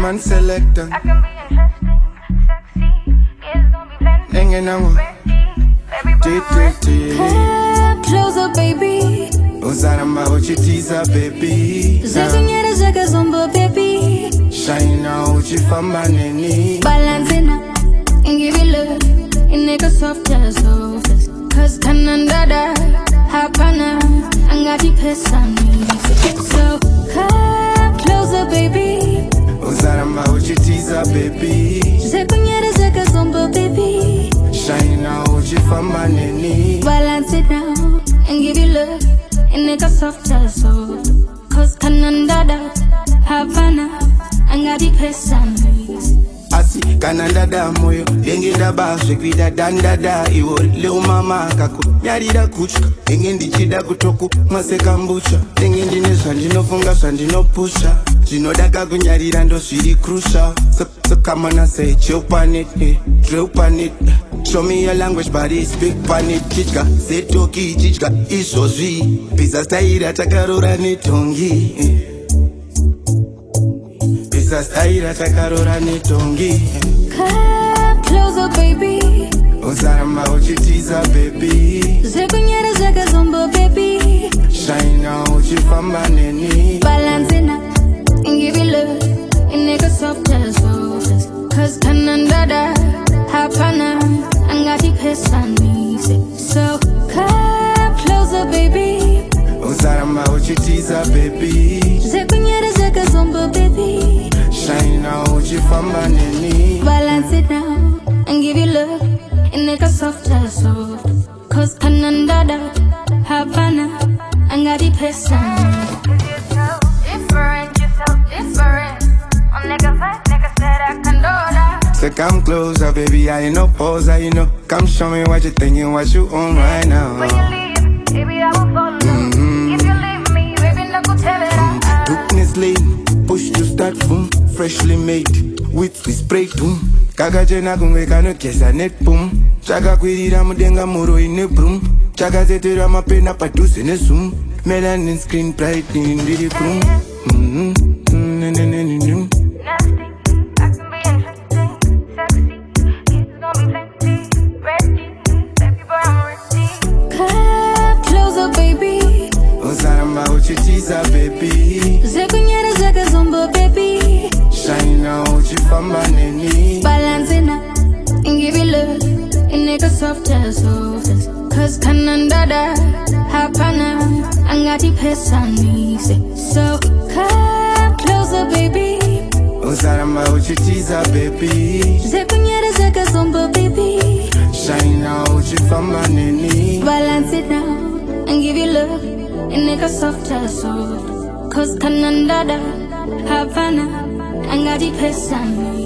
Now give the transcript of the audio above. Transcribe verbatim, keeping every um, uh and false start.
man selector. I can be interesting, sexy. It's gonna be plenty. Hanging on. Come closer, baby. Uzaramba uchitiza, baby. Zekunyere zeke zombo, baby. Shine now, uchifamba nini. Balance it now and give it love. And make a soft as soft. Cause kanandada, hapana. Angati pesani. So come closer, baby. Uzaramba uchitiza, baby. Zekunyere zeke zombo, baby. Shine now, uchifamba nini. Balance it now and give it love. And make a soft as soft. Cause kanandada, hapana. Angati pesani. Asi kanandada moyo Dengenda baswe kwida dandada Iwo leo mama kako Nyarida kuchka Dengendi chida kutoku Maseka mbucha Dengendi nesa ndinofunga sa ndinopusha Zinodaga kunyarida ndo swiri krusha So, so come on and say chill pan it eh, Drill pan it eh. Show me your language body speak pan it Chichka Setoki chichka Iso zwi Pisa staira chakarura nitongi eh. Staira chakarora nitongi. Come closer, baby. Uzaramba uchitiza, baby. Zekunyere zeke zombo, baby. Shine now, uchifamba nini. Balance it now and give it love. And make a soft as soft. Cause kanandada, hapana. Angati pesani. So come closer, baby. Uzaramba uchitiza, baby. Zekunyere zeke zombo, baby. Shine now, uchifamba nini. Balance it now and give it love. And make a soft as soft. Cause kanandada, hapana. Angati pesani. Different, you're so different. On nigga fight, nigga said I can do that. So come closer, baby, I ain't no poser, you know. Come show me what you thinking, what you on right now. When you leave, baby, I will follow. Mm-hmm. If you leave me, baby, no go tell it out. Goodness lane, push to start boom. Freshly made, with we spray boom. Kaga jena kumweka no kesa net boom. Chaka kwirira mudenga muro ine broom. Chaka zetera mapena paduse ne zoom. Melanin screen bright in the room. Mm-hmm. Mm-hmm. Nasty, I can be interesting, sexy. It's gonna be plenty. Ready, baby boy, I'm ready. Come closer, baby. Uzaramba uchitiza, baby. Zekunyere zeke zombo, baby. Shine now, uchifamba nini. Balance it now and give it love. And make a soft as soft. Cause kanandada, hapana. Angati pesani. So come closer, baby. Uzaramba uchitiza, baby. Zekunyere zeke zombo, baby. Shine now, uchifamba nini. Balance it now and give it love. And make a soft as soft. Cause kanandada, hapana. Angati pesani.